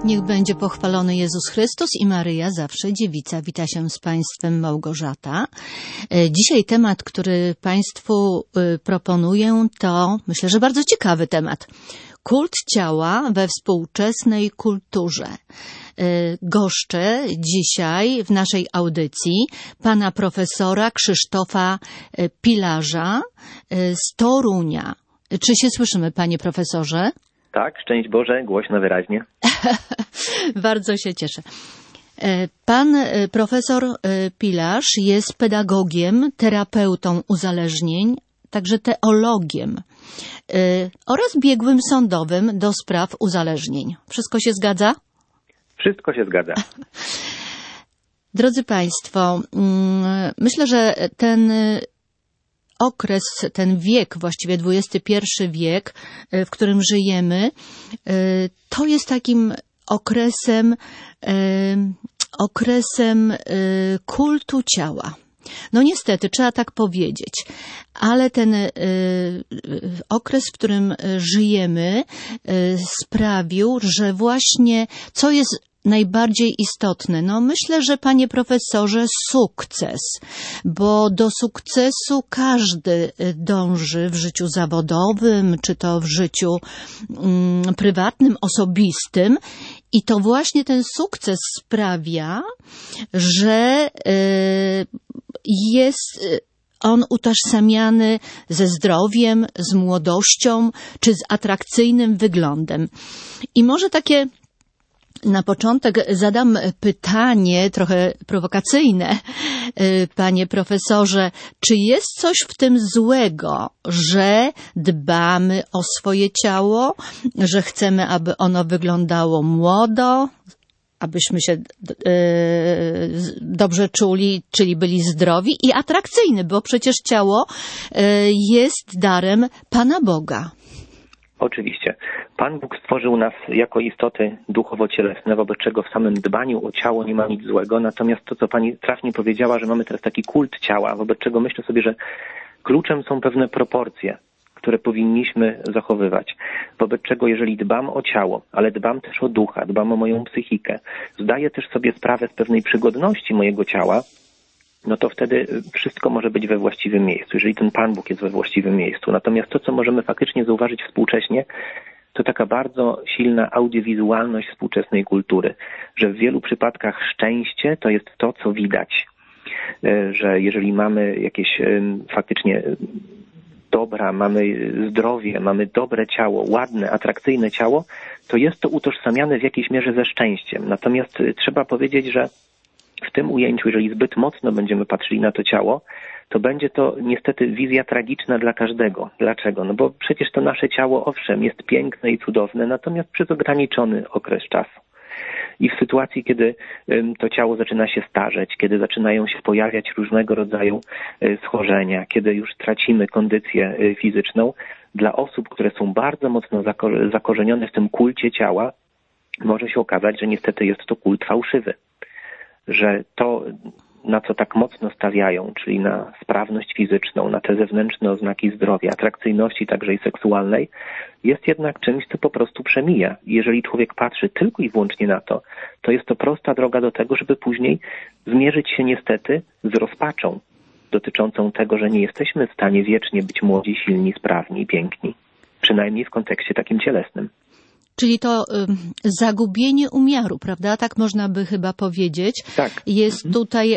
Niech będzie pochwalony Jezus Chrystus i Maryja, zawsze dziewica. Wita się z Państwem Małgorzata. Dzisiaj temat, który Państwu proponuję, to myślę, że bardzo ciekawy temat. Kult ciała we współczesnej kulturze. Goszczę dzisiaj w naszej audycji pana profesora Krzysztofa Pilarza z Torunia. Czy się słyszymy, panie profesorze? Tak, szczęść Boże, głośno, wyraźnie. Bardzo się cieszę. Pan profesor Pilarz jest pedagogiem, terapeutą uzależnień, także teologiem oraz biegłym sądowym do spraw uzależnień. Wszystko się zgadza? Wszystko się zgadza. Drodzy Państwo, myślę, że ten okres, ten wiek, właściwie XXI wiek, w którym żyjemy, to jest takim okresem kultu ciała. No niestety, trzeba tak powiedzieć, ale ten okres, w którym żyjemy, sprawił, że właśnie co jest najbardziej istotne? No myślę, że panie profesorze, sukces, bo do sukcesu każdy dąży w życiu zawodowym, czy to w życiu prywatnym, osobistym, i to właśnie ten sukces sprawia, że jest on utożsamiany ze zdrowiem, z młodością, czy z atrakcyjnym wyglądem. I może takie na początek zadam pytanie trochę prowokacyjne, panie profesorze. Czy jest coś w tym złego, że dbamy o swoje ciało, że chcemy, aby ono wyglądało młodo, abyśmy się dobrze czuli, czyli byli zdrowi i atrakcyjni, bo przecież ciało jest darem Pana Boga. Oczywiście. Pan Bóg stworzył nas jako istoty duchowo-cielesne, wobec czego w samym dbaniu o ciało nie ma nic złego. Natomiast to, co pani trafnie powiedziała, że mamy teraz taki kult ciała, wobec czego myślę sobie, że kluczem są pewne proporcje, które powinniśmy zachowywać. Wobec czego jeżeli dbam o ciało, ale dbam też o ducha, dbam o moją psychikę, zdaję też sobie sprawę z pewnej przygodności mojego ciała, no to wtedy wszystko może być we właściwym miejscu, jeżeli ten Pan Bóg jest we właściwym miejscu. Natomiast to, co możemy faktycznie zauważyć współcześnie, to taka bardzo silna audiowizualność współczesnej kultury, że w wielu przypadkach szczęście to jest to, co widać. Że jeżeli mamy jakieś faktycznie dobra, mamy zdrowie, mamy dobre ciało, ładne, atrakcyjne ciało, to jest to utożsamiane w jakiejś mierze ze szczęściem. Natomiast trzeba powiedzieć, że w tym ujęciu, jeżeli zbyt mocno będziemy patrzyli na to ciało, to będzie to niestety wizja tragiczna dla każdego. Dlaczego? No bo przecież to nasze ciało, owszem, jest piękne i cudowne, natomiast przez ograniczony okres czasu. I w sytuacji, kiedy to ciało zaczyna się starzeć, kiedy zaczynają się pojawiać różnego rodzaju schorzenia, kiedy już tracimy kondycję fizyczną, dla osób, które są bardzo mocno zakorzenione w tym kulcie ciała, może się okazać, że niestety jest to kult fałszywy. Że to, na co tak mocno stawiają, czyli na sprawność fizyczną, na te zewnętrzne oznaki zdrowia, atrakcyjności także i seksualnej, jest jednak czymś, co po prostu przemija. Jeżeli człowiek patrzy tylko i wyłącznie na to, to jest to prosta droga do tego, żeby później zmierzyć się niestety z rozpaczą dotyczącą tego, że nie jesteśmy w stanie wiecznie być młodzi, silni, sprawni i piękni. Przynajmniej w kontekście takim cielesnym. Czyli to zagubienie umiaru, prawda? Tak można by chyba powiedzieć. Tak. Jest tutaj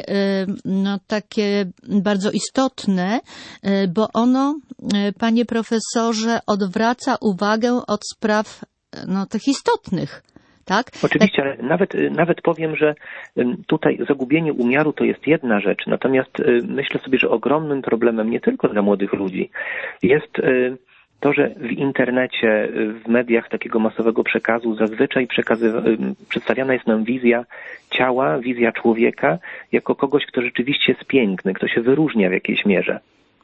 takie bardzo istotne, bo ono, panie profesorze, odwraca uwagę od spraw tych istotnych. Tak? Oczywiście, ale nawet powiem, że tutaj zagubienie umiaru to jest jedna rzecz, natomiast myślę sobie, że ogromnym problemem nie tylko dla młodych ludzi jest to, że w internecie, w mediach takiego masowego przekazu zazwyczaj przedstawiana jest nam wizja ciała, wizja człowieka jako kogoś, kto rzeczywiście jest piękny, kto się wyróżnia w jakiejś mierze.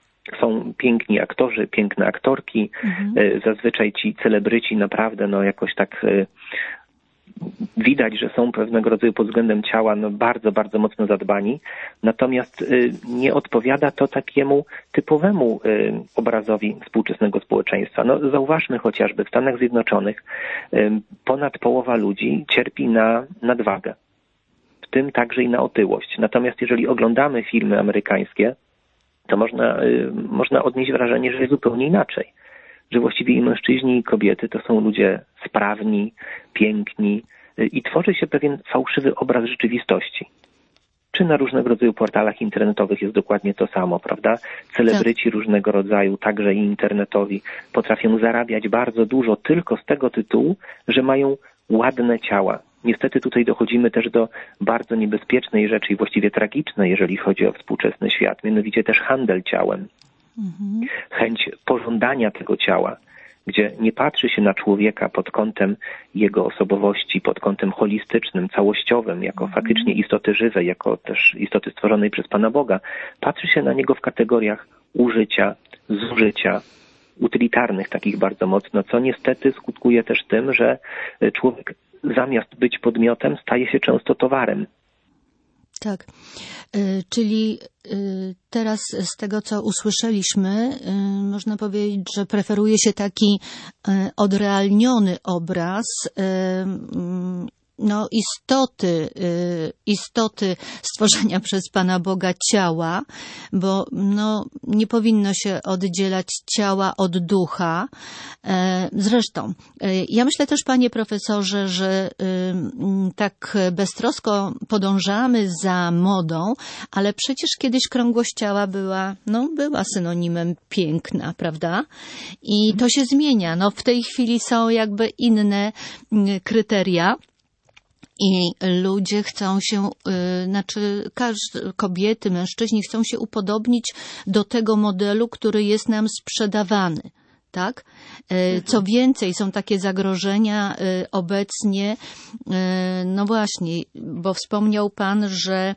Są piękni aktorzy, piękne aktorki, zazwyczaj ci celebryci naprawdę jakoś tak widać, że są pewnego rodzaju pod względem ciała bardzo, bardzo mocno zadbani, natomiast nie odpowiada to takiemu typowemu obrazowi współczesnego społeczeństwa. Zauważmy chociażby, w Stanach Zjednoczonych ponad połowa ludzi cierpi na nadwagę, w tym także i na otyłość. Natomiast jeżeli oglądamy filmy amerykańskie, to można odnieść wrażenie, że jest zupełnie inaczej. Że właściwie i mężczyźni, i kobiety to są ludzie sprawni, piękni i tworzy się pewien fałszywy obraz rzeczywistości. Czy na różnego rodzaju portalach internetowych jest dokładnie to samo, prawda? Celebryci różnego rodzaju, także i internetowi, potrafią zarabiać bardzo dużo tylko z tego tytułu, że mają ładne ciała. Niestety tutaj dochodzimy też do bardzo niebezpiecznej rzeczy i właściwie tragicznej, jeżeli chodzi o współczesny świat, mianowicie też handel ciałem. Chęć pożądania tego ciała, gdzie nie patrzy się na człowieka pod kątem jego osobowości, pod kątem holistycznym, całościowym, jako faktycznie istoty żywej, jako też istoty stworzonej przez Pana Boga. Patrzy się na niego w kategoriach użycia, zużycia, utylitarnych takich bardzo mocno, co niestety skutkuje też tym, że człowiek zamiast być podmiotem staje się często towarem. Tak, czyli teraz z tego, co usłyszeliśmy, można powiedzieć, że preferuje się taki odrealniony obraz istoty stworzenia przez Pana Boga ciała, bo nie powinno się oddzielać ciała od ducha. Zresztą, ja myślę też, panie profesorze, że tak beztrosko podążamy za modą, ale przecież kiedyś krągłość ciała była synonimem piękna, prawda? I to się zmienia. W tej chwili są jakby inne kryteria. I ludzie chcą się, kobiety, mężczyźni chcą się upodobnić do tego modelu, który jest nam sprzedawany. Tak? Co więcej, są takie zagrożenia obecnie, właśnie, bo wspomniał Pan, że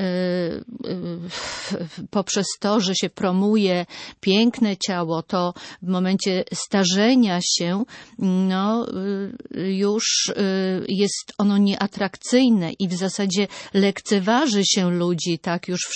poprzez to, że się promuje piękne ciało, to w momencie starzenia się, już jest ono nieatrakcyjne i w zasadzie lekceważy się ludzi, tak, już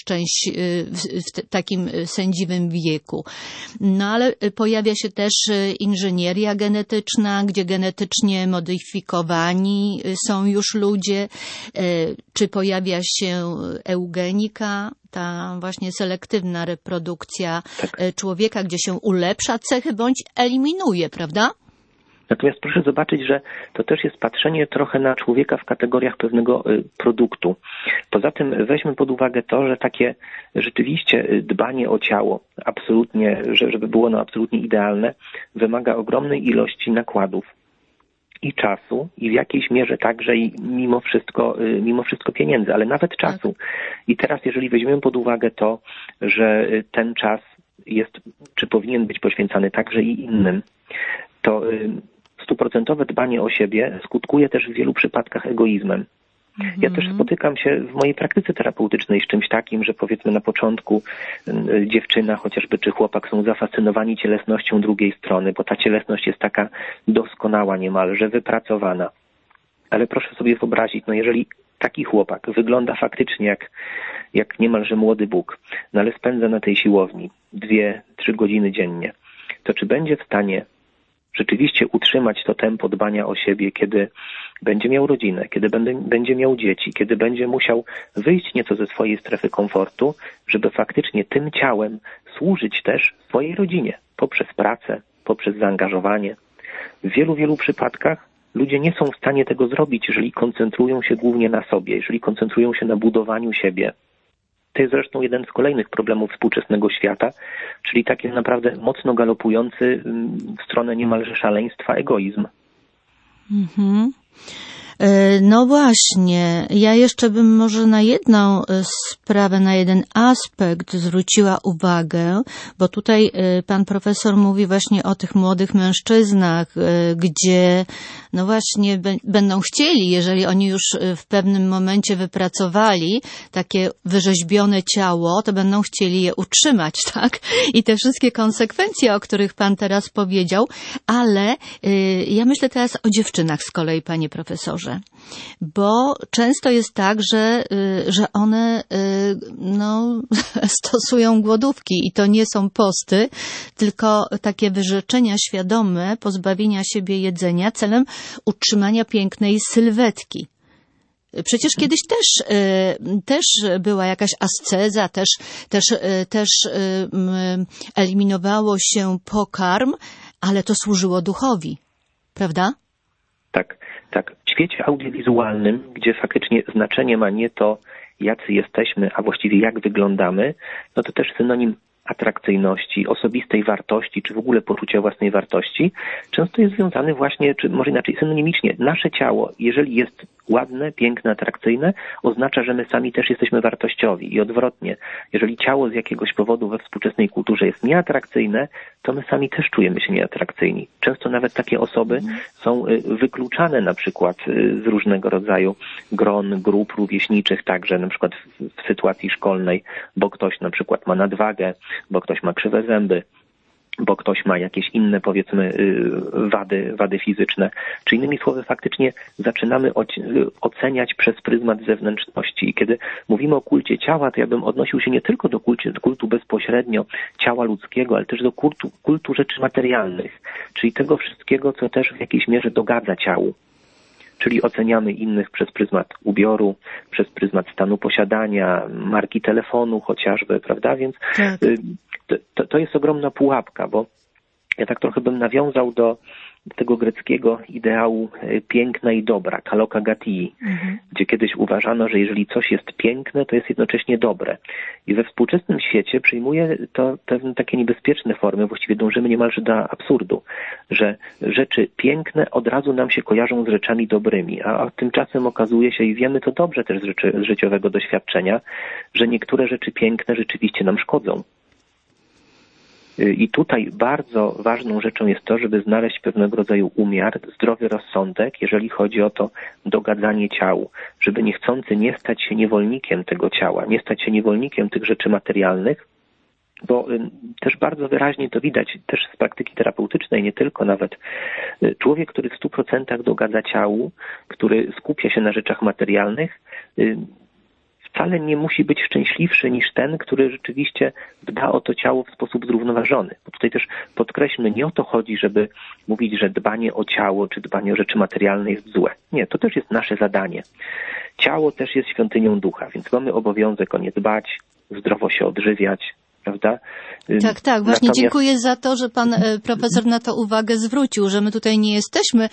w takim sędziwym wieku. Ale pojawia się też inżynieria genetyczna, gdzie genetycznie modyfikowani są już ludzie. Czy pojawia się eugenika, ta właśnie selektywna reprodukcja człowieka, gdzie się ulepsza cechy bądź eliminuje, prawda? Natomiast proszę zobaczyć, że to też jest patrzenie trochę na człowieka w kategoriach pewnego produktu. Poza tym weźmy pod uwagę to, że takie rzeczywiście dbanie o ciało, absolutnie, żeby było ono absolutnie idealne, wymaga ogromnej ilości nakładów i czasu, i w jakiejś mierze także i mimo wszystko pieniędzy, ale nawet czasu. I teraz jeżeli weźmiemy pod uwagę to, że ten czas jest, czy powinien być poświęcany także i innym, to 100% dbanie o siebie skutkuje też w wielu przypadkach egoizmem. Ja też spotykam się w mojej praktyce terapeutycznej z czymś takim, że powiedzmy na początku dziewczyna chociażby czy chłopak są zafascynowani cielesnością drugiej strony, bo ta cielesność jest taka doskonała niemalże, wypracowana. Ale proszę sobie wyobrazić, jeżeli taki chłopak wygląda faktycznie jak niemalże młody Bóg, ale spędza na tej siłowni 2-3 godziny dziennie, to czy będzie w stanie rzeczywiście utrzymać to tempo dbania o siebie, kiedy będzie miał rodzinę, kiedy będzie miał dzieci, kiedy będzie musiał wyjść nieco ze swojej strefy komfortu, żeby faktycznie tym ciałem służyć też swojej rodzinie, poprzez pracę, poprzez zaangażowanie. W wielu przypadkach ludzie nie są w stanie tego zrobić, jeżeli koncentrują się głównie na sobie, jeżeli koncentrują się na budowaniu siebie. To jest zresztą jeden z kolejnych problemów współczesnego świata, czyli taki naprawdę mocno galopujący w stronę niemalże szaleństwa egoizm. No właśnie, ja jeszcze bym może na jedną sprawę, na jeden aspekt zwróciła uwagę, bo tutaj pan profesor mówi właśnie o tych młodych mężczyznach, gdzie no właśnie będą chcieli, jeżeli oni już w pewnym momencie wypracowali takie wyrzeźbione ciało, to będą chcieli je utrzymać, tak? I te wszystkie konsekwencje, o których pan teraz powiedział, ale ja myślę teraz o dziewczynach z kolei, panie profesorze, bo często jest tak, że one no, stosują głodówki i to nie są posty, tylko takie wyrzeczenia świadome, pozbawienia siebie jedzenia celem utrzymania pięknej sylwetki. Przecież kiedyś też była jakaś asceza, też eliminowało się pokarm, ale to służyło duchowi, prawda? Tak. W świecie audiowizualnym, gdzie faktycznie znaczenie ma nie to, jacy jesteśmy, a właściwie jak wyglądamy, no to też synonim atrakcyjności, osobistej wartości, czy w ogóle poczucia własnej wartości, często jest związany właśnie, czy może inaczej, synonimicznie. Nasze ciało, jeżeli jest ładne, piękne, atrakcyjne, oznacza, że my sami też jesteśmy wartościowi. I odwrotnie, jeżeli ciało z jakiegoś powodu we współczesnej kulturze jest nieatrakcyjne, to my sami też czujemy się nieatrakcyjni. Często nawet takie osoby są wykluczane na przykład z różnego rodzaju gron, grup rówieśniczych, także na przykład w sytuacji szkolnej, bo ktoś na przykład ma nadwagę, bo ktoś ma krzywe zęby, bo ktoś ma jakieś inne, powiedzmy, wady fizyczne. Czy innymi słowy, faktycznie zaczynamy oceniać przez pryzmat zewnętrzności. I kiedy mówimy o kulcie ciała, to ja bym odnosił się nie tylko do kultu bezpośrednio ciała ludzkiego, ale też do kultu rzeczy materialnych, czyli tego wszystkiego, co też w jakiejś mierze dogadza ciału. Czyli oceniamy innych przez pryzmat ubioru, przez pryzmat stanu posiadania, marki telefonu chociażby, prawda? Więc tak. To jest ogromna pułapka, bo ja tak trochę bym nawiązał do tego greckiego ideału piękna i dobra, kalokagatii, gdzie kiedyś uważano, że jeżeli coś jest piękne, to jest jednocześnie dobre. I we współczesnym świecie przyjmuje to pewne takie niebezpieczne formy, właściwie dążymy niemalże do absurdu, że rzeczy piękne od razu nam się kojarzą z rzeczami dobrymi, a tymczasem okazuje się, i wiemy to dobrze też z życiowego doświadczenia, że niektóre rzeczy piękne rzeczywiście nam szkodzą. I tutaj bardzo ważną rzeczą jest to, żeby znaleźć pewnego rodzaju umiar, zdrowy rozsądek, jeżeli chodzi o to dogadzanie ciału, żeby niechcący nie stać się niewolnikiem tego ciała, nie stać się niewolnikiem tych rzeczy materialnych, bo też bardzo wyraźnie to widać też z praktyki terapeutycznej, nie tylko nawet. Człowiek, który w 100% dogadza ciału, który skupia się na rzeczach materialnych, wcale nie musi być szczęśliwszy niż ten, który rzeczywiście dba o to ciało w sposób zrównoważony. Bo tutaj też podkreślmy, nie o to chodzi, żeby mówić, że dbanie o ciało czy dbanie o rzeczy materialne jest złe. Nie, to też jest nasze zadanie. Ciało też jest świątynią ducha, więc mamy obowiązek o nie dbać, zdrowo się odżywiać, prawda? Tak. Właśnie natomiast dziękuję za to, że pan profesor na to uwagę zwrócił, że my tutaj nie jesteśmy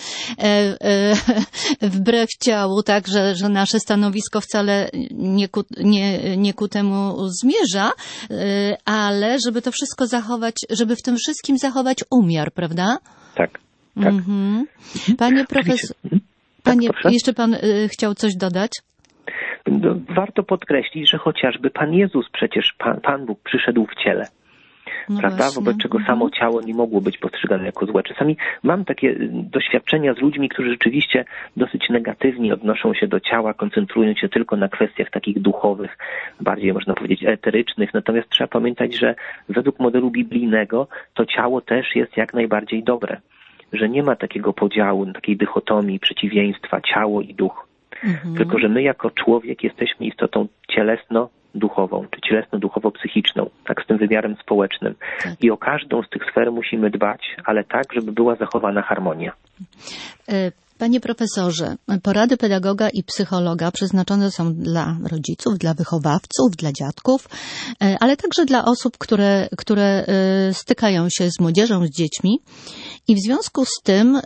wbrew ciału, tak, że nasze stanowisko wcale nie ku temu zmierza, ale żeby to wszystko zachować, żeby w tym wszystkim zachować umiar, prawda? Tak. Panie profesor, jeszcze pan chciał coś dodać? Warto podkreślić, że chociażby Pan Jezus, przecież Pan Bóg przyszedł w ciele. No prawda? Właśnie. Wobec czego samo ciało nie mogło być postrzegane jako złe. Czasami mam takie doświadczenia z ludźmi, którzy rzeczywiście dosyć negatywnie odnoszą się do ciała, koncentrując się tylko na kwestiach takich duchowych, bardziej można powiedzieć eterycznych. Natomiast trzeba pamiętać, że według modelu biblijnego to ciało też jest jak najbardziej dobre. Że nie ma takiego podziału, takiej dychotomii, przeciwieństwa ciało i duch. Tylko że my jako człowiek jesteśmy istotą cielesno-duchową, czy cielesno-duchowo-psychiczną, tak z tym wymiarem społecznym. Tak. I o każdą z tych sfer musimy dbać, ale tak, żeby była zachowana harmonia. Panie profesorze, porady pedagoga i psychologa przeznaczone są dla rodziców, dla wychowawców, dla dziadków, ale także dla osób, które stykają się z młodzieżą, z dziećmi. I w związku z tym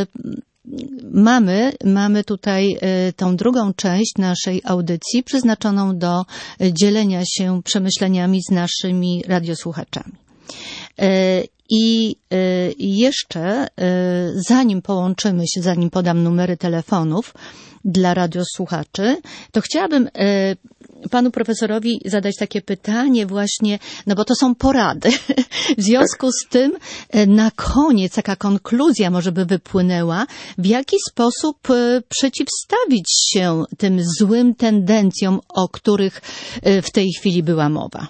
mamy tutaj tą drugą część naszej audycji przeznaczoną do dzielenia się przemyśleniami z naszymi radiosłuchaczami. I jeszcze zanim połączymy się, zanim podam numery telefonów, dla radiosłuchaczy, to chciałabym panu profesorowi zadać takie pytanie właśnie, no bo to są porady. W związku z tym na koniec taka konkluzja może by wypłynęła, w jaki sposób przeciwstawić się tym złym tendencjom, o których w tej chwili była mowa.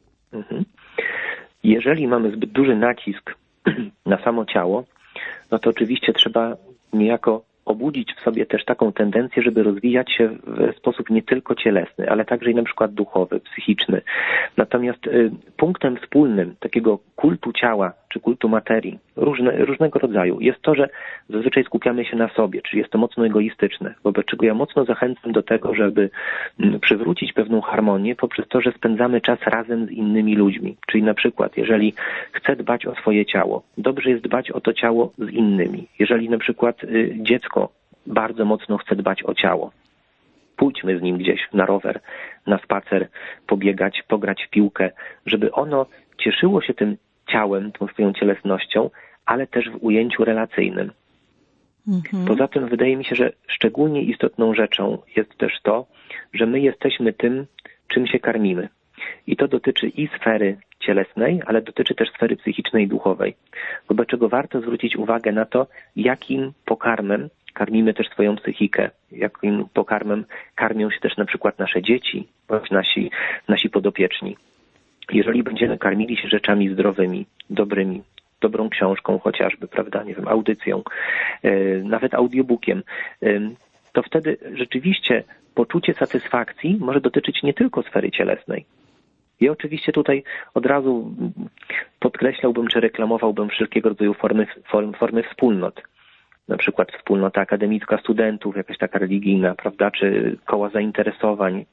Jeżeli mamy zbyt duży nacisk na samo ciało, no to oczywiście trzeba niejako obudzić w sobie też taką tendencję, żeby rozwijać się w sposób nie tylko cielesny, ale także i na przykład duchowy, psychiczny. Natomiast punktem wspólnym takiego kultu ciała czy kultu materii różnego rodzaju jest to, że zazwyczaj skupiamy się na sobie, czyli jest to mocno egoistyczne, wobec czego ja mocno zachęcam do tego, żeby przywrócić pewną harmonię poprzez to, że spędzamy czas razem z innymi ludźmi. Czyli na przykład, jeżeli chcę dbać o swoje ciało, dobrze jest dbać o to ciało z innymi. Jeżeli na przykład dziecko bardzo mocno chce dbać o ciało, pójdźmy z nim gdzieś na rower, na spacer, pobiegać, pograć w piłkę, żeby ono cieszyło się tym ciałem, tą swoją cielesnością, ale też w ujęciu relacyjnym. Poza tym wydaje mi się, że szczególnie istotną rzeczą jest też to, że my jesteśmy tym, czym się karmimy. I to dotyczy i sfery cielesnej, ale dotyczy też sfery psychicznej i duchowej. Wobec czego warto zwrócić uwagę na to, jakim pokarmem karmimy też swoją psychikę, jakim pokarmem karmią się też na przykład nasze dzieci bądź nasi podopieczni. Jeżeli będziemy karmili się rzeczami zdrowymi, dobrymi, dobrą książką chociażby, prawda, nie wiem, audycją, nawet audiobookiem, to wtedy rzeczywiście poczucie satysfakcji może dotyczyć nie tylko sfery cielesnej. I oczywiście tutaj od razu podkreślałbym, czy reklamowałbym wszelkiego rodzaju formy wspólnot. Na przykład wspólnota akademicka studentów, jakaś taka religijna, prawda, czy koła zainteresowań.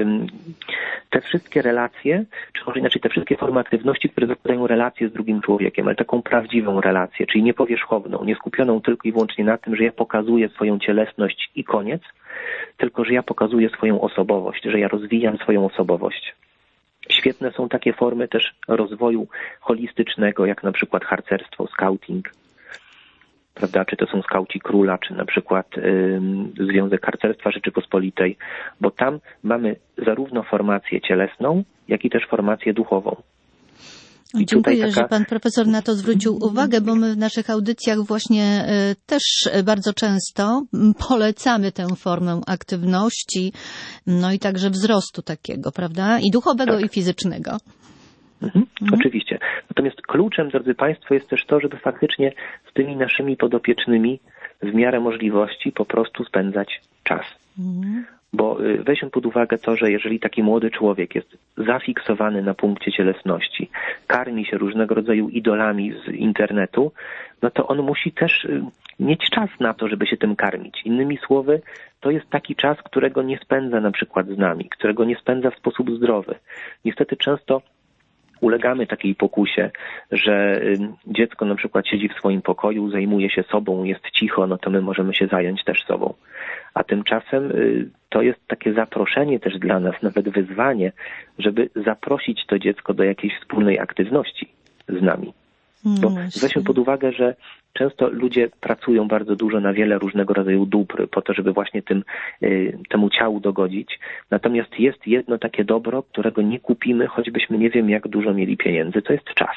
Te wszystkie relacje, czy może inaczej te wszystkie formy aktywności, które zakładają relacje z drugim człowiekiem, ale taką prawdziwą relację, czyli nie powierzchowną, nie skupioną tylko i wyłącznie na tym, że ja pokazuję swoją cielesność i koniec, tylko że ja pokazuję swoją osobowość, że ja rozwijam swoją osobowość. Świetne są takie formy też rozwoju holistycznego, jak na przykład harcerstwo, skauting, prawda, czy to są skauci króla, czy na przykład Związek Harcerstwa Rzeczypospolitej, bo tam mamy zarówno formację cielesną, jak i też formację duchową. Dziękuję, że pan profesor na to zwrócił uwagę, bo my w naszych audycjach właśnie też bardzo często polecamy tę formę aktywności, no i także wzrostu takiego, prawda, i duchowego, i fizycznego. Oczywiście. Natomiast kluczem, drodzy Państwo, jest też to, żeby faktycznie z tymi naszymi podopiecznymi w miarę możliwości po prostu spędzać czas. Bo weźmy pod uwagę to, że jeżeli taki młody człowiek jest zafiksowany na punkcie cielesności, karmi się różnego rodzaju idolami z internetu, no to on musi też mieć czas na to, żeby się tym karmić. Innymi słowy, to jest taki czas, którego nie spędza na przykład z nami, którego nie spędza w sposób zdrowy. Niestety często ulegamy takiej pokusie, że dziecko na przykład siedzi w swoim pokoju, zajmuje się sobą, jest cicho, no to my możemy się zająć też sobą. A tymczasem to jest takie zaproszenie też dla nas, nawet wyzwanie, żeby zaprosić to dziecko do jakiejś wspólnej aktywności z nami. Bo weźmy pod uwagę, że często ludzie pracują bardzo dużo na wiele różnego rodzaju dóbr po to, żeby właśnie temu ciału dogodzić. Natomiast jest jedno takie dobro, którego nie kupimy, choćbyśmy nie wiem jak dużo mieli pieniędzy, to jest czas.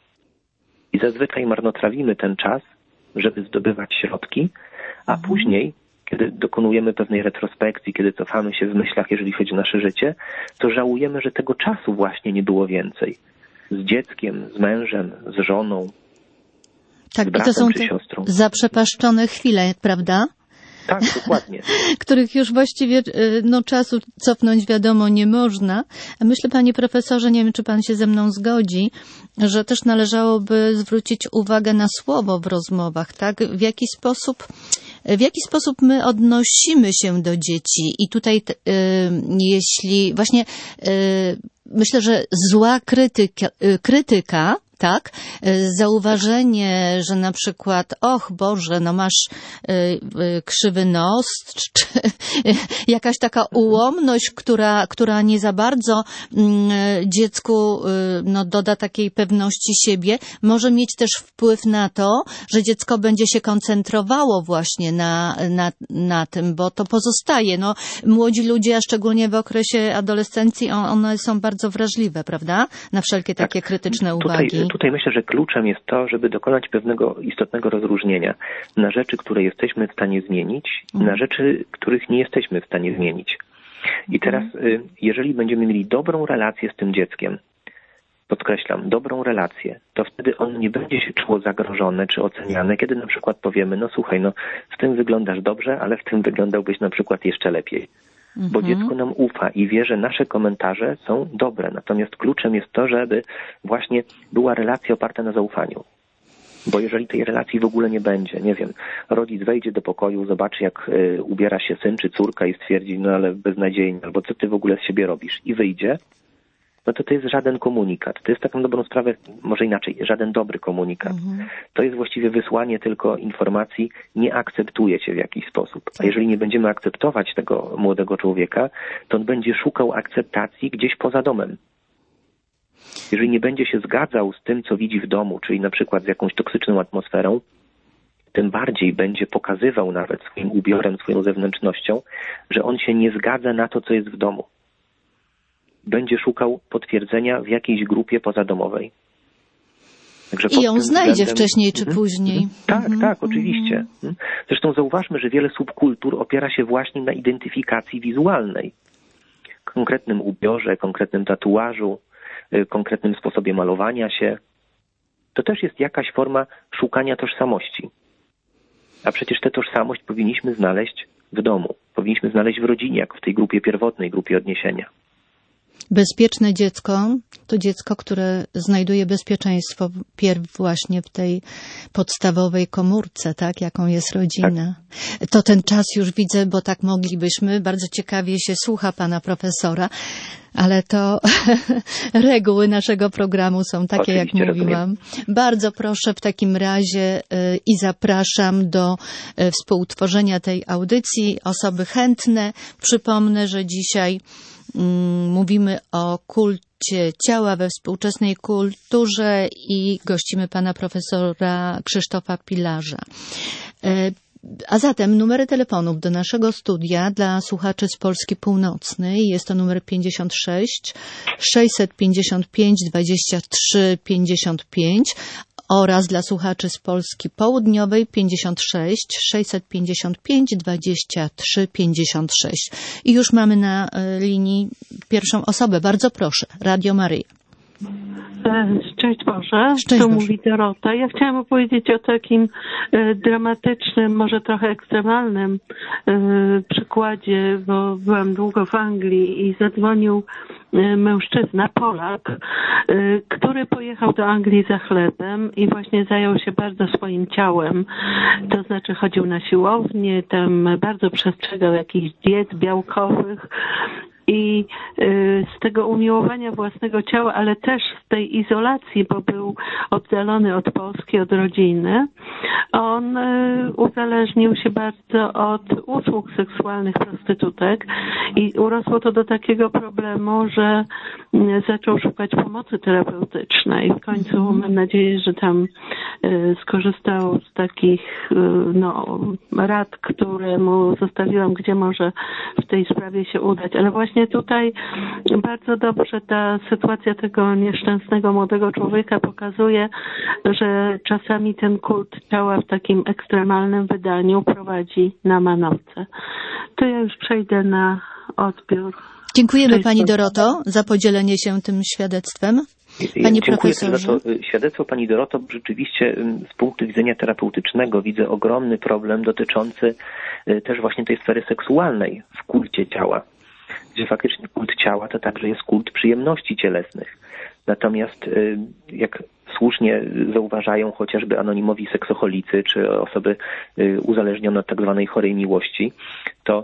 I zazwyczaj marnotrawimy ten czas, żeby zdobywać środki, a później, kiedy dokonujemy pewnej retrospekcji, kiedy cofamy się w myślach, jeżeli chodzi o nasze życie, to żałujemy, że tego czasu właśnie nie było więcej. Z dzieckiem, z mężem, z żoną, tak, z bratem i to są czy siostrą. Zaprzepaszczone chwile, prawda? Tak, dokładnie. Których już właściwie czasu cofnąć wiadomo nie można. A myślę, panie profesorze, nie wiem, czy pan się ze mną zgodzi, że też należałoby zwrócić uwagę na słowo w rozmowach, tak? W jaki sposób my odnosimy się do dzieci. I tutaj jeśli właśnie myślę, że zła krytyka tak? Zauważenie, że na przykład, och Boże, no masz krzywy nos, czy jakaś taka ułomność, która nie za bardzo dziecku no, doda takiej pewności siebie, może mieć też wpływ na to, że dziecko będzie się koncentrowało właśnie na tym, bo to pozostaje. No, młodzi ludzie, a szczególnie w okresie adolescencji, one są bardzo wrażliwe, prawda? Na wszelkie takie krytyczne uwagi. Tutaj myślę, że kluczem jest to, żeby dokonać pewnego istotnego rozróżnienia na rzeczy, które jesteśmy w stanie zmienić i na rzeczy, których nie jesteśmy w stanie zmienić. I teraz, jeżeli będziemy mieli dobrą relację z tym dzieckiem, podkreślam, dobrą relację, to wtedy on nie będzie się czuło zagrożone czy oceniane, kiedy na przykład powiemy, no słuchaj, no w tym wyglądasz dobrze, ale w tym wyglądałbyś na przykład jeszcze lepiej. Bo dziecko nam ufa i wie, że nasze komentarze są dobre. Natomiast kluczem jest to, żeby właśnie była relacja oparta na zaufaniu. Bo jeżeli tej relacji w ogóle nie będzie, nie wiem, rodzic wejdzie do pokoju, zobaczy jak ubiera się syn czy córka i stwierdzi, no ale beznadziejnie, albo co ty w ogóle z siebie robisz i wyjdzie, no to jest żaden komunikat. To jest taką dobrą sprawę, może inaczej, żaden dobry komunikat. To jest właściwie wysłanie tylko informacji, nie akceptuje cię w jakiś sposób. A jeżeli nie będziemy akceptować tego młodego człowieka, to on będzie szukał akceptacji gdzieś poza domem. Jeżeli nie będzie się zgadzał z tym, co widzi w domu, czyli na przykład z jakąś toksyczną atmosferą, tym bardziej będzie pokazywał nawet swoim ubiorem, swoją zewnętrznością, że on się nie zgadza na to, co jest w domu. Będzie szukał potwierdzenia w jakiejś grupie pozadomowej. Także i ją znajdzie wcześniej czy później. Tak, oczywiście. Zresztą zauważmy, że wiele subkultur opiera się właśnie na identyfikacji wizualnej. Konkretnym ubiorze, konkretnym tatuażu, konkretnym sposobie malowania się. To też jest jakaś forma szukania tożsamości. A przecież tę tożsamość powinniśmy znaleźć w domu. Powinniśmy znaleźć w rodzinie, jak w tej grupie pierwotnej, grupie odniesienia. Bezpieczne dziecko to dziecko, które znajduje bezpieczeństwo pierw właśnie w tej podstawowej komórce, tak, jaką jest rodzina. Tak. To ten czas już widzę, bo tak moglibyśmy. Bardzo ciekawie się słucha pana profesora, ale to reguły naszego programu są takie, oczywiście, jak mówiłam. Rozumiem. Bardzo proszę w takim razie i zapraszam do współtworzenia tej audycji osoby chętne. Przypomnę, że dzisiaj mówimy o kulcie ciała we współczesnej kulturze i gościmy pana profesora Krzysztofa Pilarza. A zatem numery telefonów do naszego studia dla słuchaczy z Polski Północnej jest to numer 56 655 23 55 oraz dla słuchaczy z Polski Południowej 56 655 23 56. I już mamy na linii pierwszą osobę. Bardzo proszę, Radio Maryja. Szczęść Boże, tu mówi Dorota. Ja chciałam opowiedzieć o takim dramatycznym, może trochę ekstremalnym przykładzie, bo byłam długo w Anglii i zadzwonił mężczyzna, Polak, który pojechał do Anglii za chlebem i właśnie zajął się bardzo swoim ciałem. To znaczy chodził na siłownię, tam bardzo przestrzegał jakichś diet białkowych. I z tego umiłowania własnego ciała, ale też z tej izolacji, bo był oddalony od Polski, od rodziny, on uzależnił się bardzo od usług seksualnych prostytutek i urosło to do takiego problemu, że zaczął szukać pomocy terapeutycznej. W końcu mam nadzieję, że tam skorzystał z takich rad, które mu zostawiłam, gdzie może w tej sprawie się udać. Ale właśnie tutaj bardzo dobrze ta sytuacja tego nieszczęsnego młodego człowieka pokazuje, że czasami ten kult ciała w takim ekstremalnym wydaniu prowadzi na manowce. To ja już przejdę na odbiór. Dziękujemy Pani Doroto za podzielenie się tym świadectwem. Panie profesorze. Za to świadectwo Pani Doroto. Rzeczywiście z punktu widzenia terapeutycznego widzę ogromny problem dotyczący też właśnie tej sfery seksualnej w kulcie ciała. Gdzie faktycznie kult ciała to także jest kult przyjemności cielesnych. Natomiast jak słusznie zauważają chociażby anonimowi seksoholicy czy osoby uzależnione od tak zwanej chorej miłości, to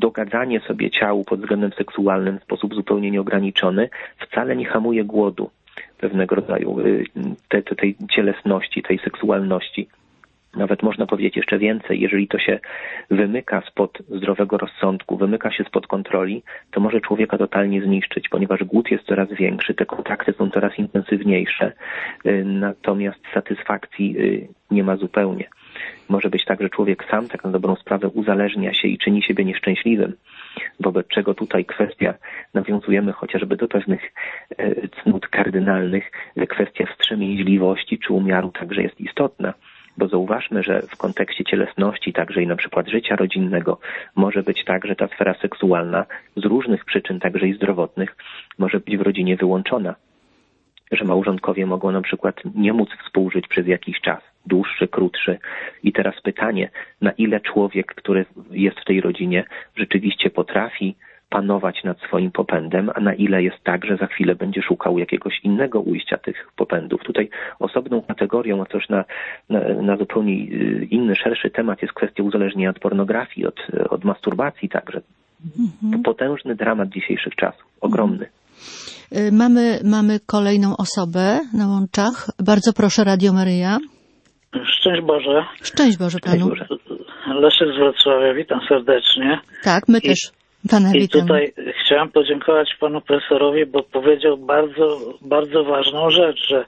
dogadzanie sobie ciału pod względem seksualnym w sposób zupełnie nieograniczony wcale nie hamuje głodu. pewnego rodzaju tej cielesności, tej seksualności. Nawet można powiedzieć jeszcze więcej, jeżeli to się wymyka spod zdrowego rozsądku, wymyka się spod kontroli, to może człowieka totalnie zniszczyć, ponieważ głód jest coraz większy, te kontakty są coraz intensywniejsze, natomiast satysfakcji nie ma zupełnie. Może być tak, że człowiek sam tak na dobrą sprawę uzależnia się i czyni siebie nieszczęśliwym, wobec czego tutaj kwestia, nawiązujemy chociażby do pewnych cnót kardynalnych, kwestia wstrzemięźliwości czy umiaru także jest istotna. Bo zauważmy, że w kontekście cielesności, także i na przykład życia rodzinnego, może być tak, że ta sfera seksualna z różnych przyczyn, także i zdrowotnych, może być w rodzinie wyłączona. Że małżonkowie mogą na przykład nie móc współżyć przez jakiś czas, dłuższy, krótszy. I teraz pytanie, na ile człowiek, który jest w tej rodzinie, rzeczywiście potrafi panować nad swoim popędem, a na ile jest tak, że za chwilę będzie szukał jakiegoś innego ujścia tych popędów. Tutaj osobną kategorią, a też na zupełnie inny, szerszy temat jest kwestia uzależnienia od pornografii, od masturbacji także. Potężny dramat dzisiejszych czasów, ogromny. Mamy kolejną osobę na łączach. Bardzo proszę, Radio Maryja. Szczęść Boże. Szczęść Boże Panu. Boże. Leszek z Wrocławia, witam serdecznie. Tak, my też Pana witamy. I tutaj chciałem podziękować Panu Profesorowi, bo powiedział bardzo, bardzo ważną rzecz, że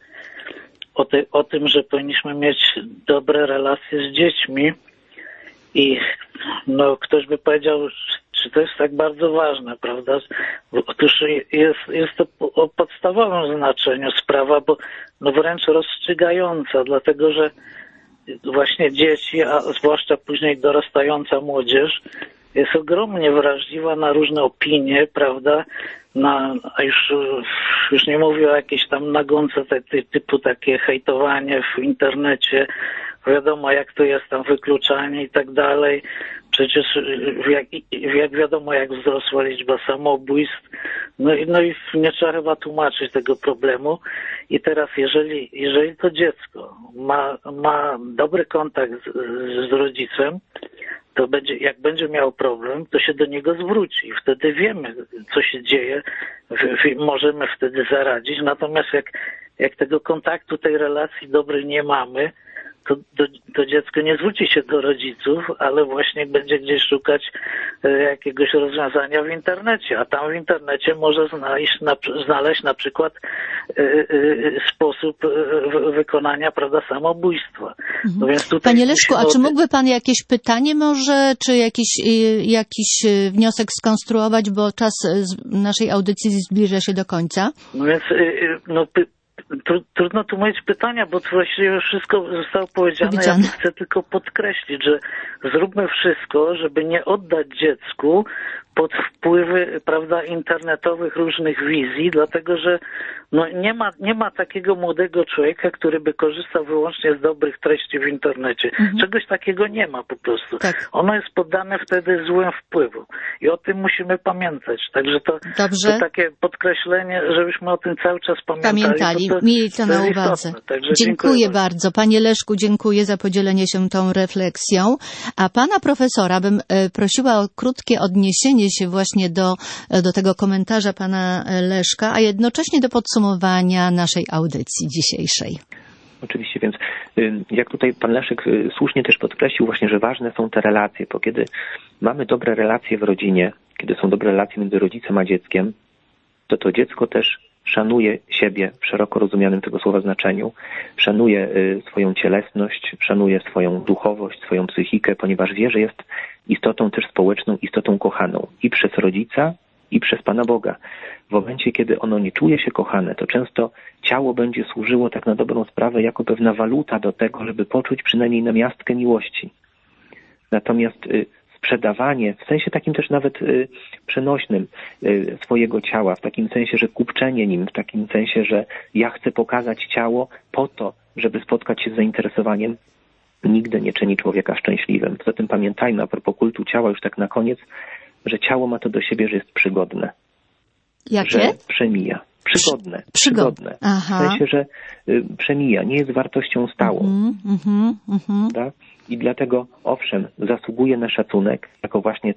o tym, że powinniśmy mieć dobre relacje z dziećmi i ktoś by powiedział, czy to jest tak bardzo ważne, prawda? Otóż jest to o podstawowym znaczeniu sprawa, bo wręcz rozstrzygająca, dlatego że właśnie dzieci, a zwłaszcza później dorastająca młodzież, jest ogromnie wrażliwa na różne opinie, prawda? A już nie mówię o jakiejś tam nagonce typu takie hejtowanie w internecie. Wiadomo, jak to jest tam wykluczanie i tak dalej. Przecież jak wiadomo, jak wzrosła liczba samobójstw. No i nie trzeba chyba tłumaczyć tego problemu. I teraz, jeżeli to dziecko ma dobry kontakt z rodzicem, to jak będzie miał problem, to się do niego zwróci. Wtedy wiemy, co się dzieje, możemy wtedy zaradzić. Natomiast jak tego kontaktu, tej relacji dobrej nie mamy, to dziecko nie zwróci się do rodziców, ale właśnie będzie gdzieś szukać jakiegoś rozwiązania w internecie, a tam w internecie może znaleźć na przykład sposób wykonania, prawda, samobójstwa. No więc tutaj Panie Leszku, a czy mógłby Pan jakieś pytanie może, czy jakiś wniosek skonstruować, bo czas naszej audycji zbliża się do końca? No więc trudno tu mieć pytania, bo właściwie już wszystko zostało powiedziane. Ja chcę tylko podkreślić, że zróbmy wszystko, żeby nie oddać dziecku pod wpływy, prawda, internetowych różnych wizji, dlatego że nie ma takiego młodego człowieka, który by korzystał wyłącznie z dobrych treści w internecie. Czegoś takiego nie ma po prostu. Tak. Ono jest poddane wtedy złym wpływom. I o tym musimy pamiętać. Także to takie podkreślenie, żebyśmy o tym cały czas pamiętali. Mieli to na uwadze. Dziękuję bardzo. Panie Leszku, dziękuję za podzielenie się tą refleksją. A pana profesora bym prosiła o krótkie odniesienie się właśnie do tego komentarza pana Leszka, a jednocześnie do podsumowania naszej audycji dzisiejszej. Oczywiście, więc jak tutaj pan Leszek słusznie też podkreślił właśnie, że ważne są te relacje, bo kiedy mamy dobre relacje w rodzinie, kiedy są dobre relacje między rodzicem a dzieckiem, to dziecko też szanuje siebie w szeroko rozumianym tego słowa znaczeniu, szanuje swoją cielesność, szanuje swoją duchowość, swoją psychikę, ponieważ wie, że jest istotą też społeczną, istotą kochaną i przez rodzica, i przez Pana Boga. W momencie, kiedy ono nie czuje się kochane, to często ciało będzie służyło tak na dobrą sprawę jako pewna waluta do tego, żeby poczuć przynajmniej namiastkę miłości. Natomiast sprzedawanie, w sensie takim też nawet przenośnym swojego ciała, w takim sensie, że kupczenie nim, w takim sensie, że ja chcę pokazać ciało po to, żeby spotkać się z zainteresowaniem, nigdy nie czyni człowieka szczęśliwym. Poza tym pamiętajmy, a propos kultu ciała, już tak na koniec, że ciało ma to do siebie, że jest przygodne. Jakie? Że przemija. Przygodne. Aha. W sensie, że przemija, nie jest wartością stałą. Tak? I dlatego, owszem, zasługuje na szacunek, jako właśnie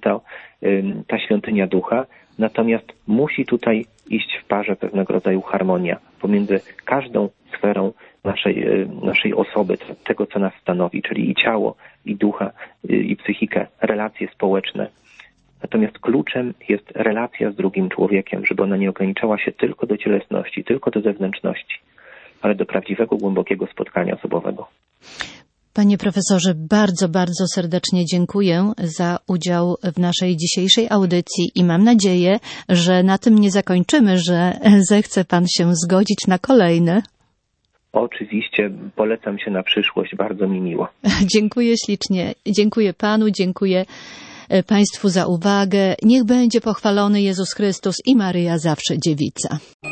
ta świątynia ducha, natomiast musi tutaj iść w parze pewnego rodzaju harmonia. pomiędzy każdą sferą naszej osoby, tego, co nas stanowi, czyli i ciało, i ducha, i psychikę, relacje społeczne. Natomiast kluczem jest relacja z drugim człowiekiem, żeby ona nie ograniczała się tylko do cielesności, tylko do zewnętrzności, ale do prawdziwego, głębokiego spotkania osobowego. Panie profesorze, bardzo, bardzo serdecznie dziękuję za udział w naszej dzisiejszej audycji i mam nadzieję, że na tym nie zakończymy, że zechce pan się zgodzić na kolejne. Oczywiście, polecam się na przyszłość, bardzo mi miło. Dziękuję ślicznie. Dziękuję panu, dziękuję państwu za uwagę. Niech będzie pochwalony Jezus Chrystus i Maryja zawsze dziewica.